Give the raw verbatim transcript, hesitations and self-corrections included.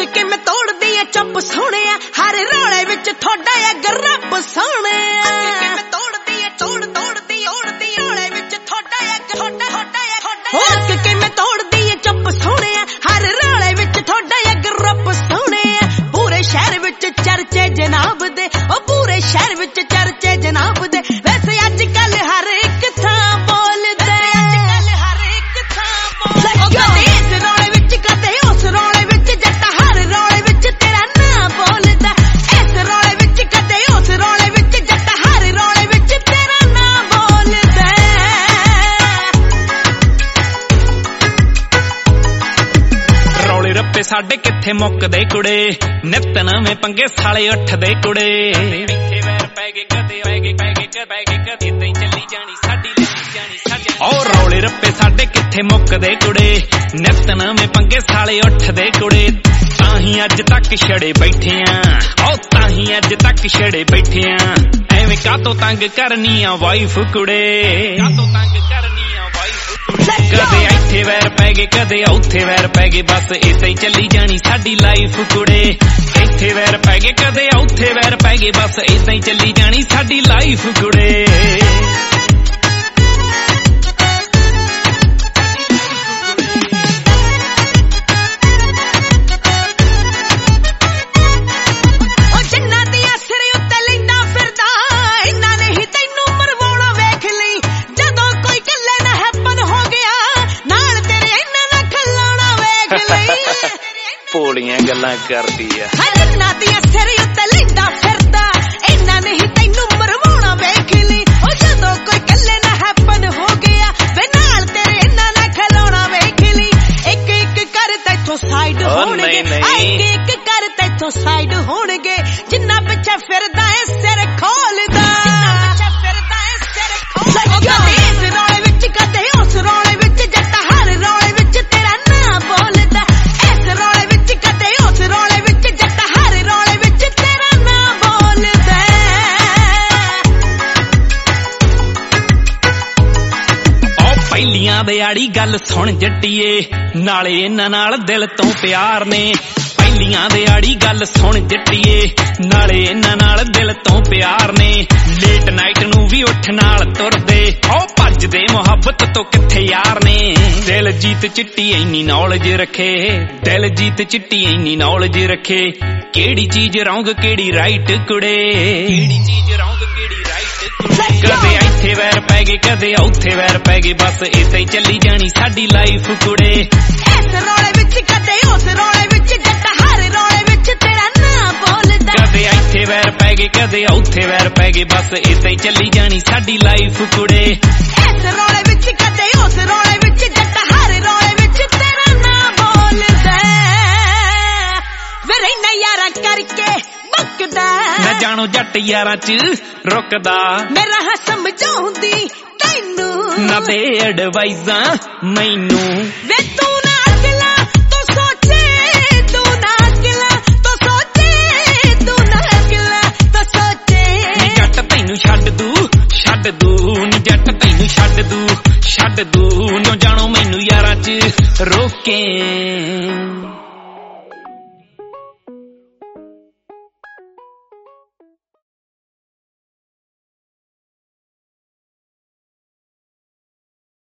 के मैं तोड़ दिए चुप सोने हर रोले विच थोड़ा या गरब सोने मैं तोड़ दिए तोड़ तोड़ दी ओड़ दी रोले विच थोड़ा या थोड़ा थोड़ा या थोड़ा के मैं तोड़ दिए चुप सोने हर रोले विच थोड़ा या गरब सोने पूरे शहर विच चर्चे जनाब दे ओ पूरे शहर विच चर्चे जनाब दे वैसे अजकल हर एक थां बोलदे अजकल हर एक थां बोलदे कदे इस रोले विच कदे उस रोले विच जट हर रोले विच तेरा नाम बोलदा इस रोले विच कदे उस रोले विच जट हर रोले विच तेरा नाम बोलदा रौले रप्पे साडे किथे मुक्कदे कुड़े नित नवें पंगे साले उठदे कुड़े इत्थे वैर पै गए कदे पै गए पै गए पै गए कदे इदां ही चली जानी साडी लगी जानी साडी और रौले रप्पे साडे किथे मुक्कदे कुड़े नित नवें पंगे साले उठदे कुड़े ताही अज तक छड़े बैठे आ ओ ताही अज तक छड़े बैठे आ एवें कातों तंग करनी आ वाइफ कुड़े कातों तंग करनी आ वाइफ कुड़े कदे इत्थे वैर पै गए कदे उत्थे वैर पै गए बस इदां ही चली जानी साडी लाइफ कुड़े इत्थे वैर पै गए कदे उत्थे वैर पै गए बस इदां ही चली जानी साडी लाइफ कुड़े ਭੋਲੀਆਂ ਗੱਲਾਂ ਕਰਦੀ ਆ ਹਜਨਾ ਦੀਆਂ ਸਿਰ ਉੱਤੇ ਲੈਂਦਾ ਫਿਰਦਾ ਇਹਨਾਂ ਨੇ ਹੀ ਤੈਨੂੰ ਮਰਵਾਉਣਾ ਵੇਖ ਲਈ ਉਹ ਜਦੋਂ ਕੋਈ ਗੱਲੇ ਨਾ ਹੈਪਨ ਹੋ ਗਿਆ ਵੇ ਨਾਲ ਤੇਰੇ ਇਹਨਾਂ ਨਾਲ ਖਲਾਉਣਾ ਵੇਖ ਲਈ ਇੱਕ ਇੱਕ ਕਰ ਤੈਥੋਂ ਸਾਈਡ ਹੋਣਗੇ ਇੱਕ ਇੱਕ ਕਰ ਤੈਥੋਂ ਸਾਈਡ ਹੋਣਗੇ ਜਿੰਨਾ ਪਿੱਛੇ ਫਿਰਦਾ ਏ ਸਿਰ ਖੋਲਦਾ ਜਿੰਨਾ ਪਿੱਛੇ ਫਿਰਦਾ ਏ ਸਿਰ ਖੋਲਦਾ ਇਸ ਰੌਲੇ ਵਿੱਚ ਕਦੇ ਉਸ ਰੌਲੇ ਵਿੱਚ ਜੱਟ ਹਰ ਰੌਲੇ ਵਿੱਚ ਤੇਰਾ ਨਾਂ ਬੋਲਦਾ ਇਸ ਰੌਲੇ ਵਿੱਚ ਕਦੇ ਉਸ ਰੌਲੇ ਵਿੱਚ ਜੱਟ ਹਰ ਰੌਲੇ ਵਿੱਚ ਤੇਰਾ ਨਾਂ ਬੋਲਦਾ ਉਹ ਪਹਿਲੀਆਂ ਦੇ ਆੜੀ ਗੱਲ ਸੁਣ ਜੱਟੀਏ ਨਾਲੇ ਇਹਨਾਂ ਨਾਲ ਦਿਲ ਤੋਂ ਪਿਆਰ ਨੇ ਪਹਿਲੀਆਂ ਦੇ ਆੜੀ ਗੱਲ ਸੁਣ ਜੱਟੀਏ ਨਾਲੇ ਇਹਨਾਂ ਨਾਲ ਦਿਲ ਤੋਂ ਪਿਆਰ ਨੇ ਲੇਟ ਨਾਈਟ ਨੂੰ ਵੀ ਉੱਠ ਨਾਲ ਤੁਰਦੇ ਉਹ ਭੱਜਦੇ ਮੁਹੱਬਤ ਤੋਂ ਕਿੱਥੇ ਯਾਰ ਨੇ ਦਿਲ ਜੀਤ ਚਿੱਟੀ ਇੰਨੀ ਨੌਲੇਜ ਰੱਖੇ ਦਿਲ ਜੀਤ ਚਿੱਟੀ ਇੰਨੀ ਨੌਲੇਜ ਰੱਖੇ ਕਿਹੜੀ ਚੀਜ਼ ਰੌਂਗ ਕਿਹੜੀ ਰਾਈਟ ਕੁੜੇ ਕਿਹੜੀ ਚੀਜ਼ ਰੌਂਗ ਕਿਹੜੀ ਰਾਈਟ ਕੁੜੇ ਕਦੇ ਇੱਥੇ ਵੈਰ ਪੈ ਗਏ ਕਦੇ ਉੱਥੇ ਵੈਰ ਪੈ ਗਏ ਬਸ ਇਦਾਂ ਹੀ ਚੱਲੀ ਜਾਣੀ ਸਾਡੀ ਲਾਈਫ ਕੁੜੇ ਇਸ ਰੌਲੇ ਵਿੱਚ ਕਦੇ ਉਸ ਰੌਲੇ ਵਿੱਚ ਜੱਟ ਹਰ ਰੌਲੇ ਵਿੱਚ ਤੇਰਾ ਨਾਂ ਬੋਲਦਾ ਕਦੇ ਇੱਥੇ ਵੈਰ ਪੈ ਗਏ ਕਦੇ ਉੱਥੇ ਵੈਰ ਪੈ ਗਏ ਬਸ ਇਦਾਂ ਹੀ ਚੱਲੀ ਜਾਣੀ ਸਾਡੀ ਲਾਈਫ ਕੁੜੇ ਇਸ ਰੌਲੇ ਵਿੱਚ ਕਦੇ ਉਸ ਰੌਲੇ ਵਿੱਚ ਜੱਟ ਹਰ ਰੌਲੇ ਵਿੱਚ ਤੇਰਾ ਨਾਂ ਬੋਲਦਾ ਵੇ ਰਹਿਣਾ ਯਾਰਾਂ ਕਰਕੇ ਬਕਦਾ ਮੈਂ ਜਾਣੋ ਜੱਟ ਯਾਰਾਂ ਚ ਰੁਕਦਾ ਮੇਰਾ ਹ ਸਮਝਾਉਂਦੀ ਤੈਨੂੰ ਨਾ ਦੇ ਐਡਵਾਈਜ਼ਾਂ ਮੈਨੂੰ ਵੇ ਤੂੰ ਨਾ ਅਕਲਾ ਤੂੰ ਸੋਚੇ ਤੂੰ ਨਾ ਅਕਲਾ ਤੂੰ ਸੋਚੇ ਤੂੰ ਨਾ ਅਕਲਾ ਤੂੰ ਸੋਚੇ ਨੀ ਜੱਟ ਤੈਨੂੰ ਛੱਡ ਦੂ ਛੱਡ ਦੂ ਨੀ ਜੱਟ ਤੈਨੂੰ ਛੱਡ ਦੂ ਛੱਡ ਦੂ ਨਾ ਜਾਣੋ ਮੈਨੂੰ ਯਾਰਾਂ ਚ ਰੋਕੇ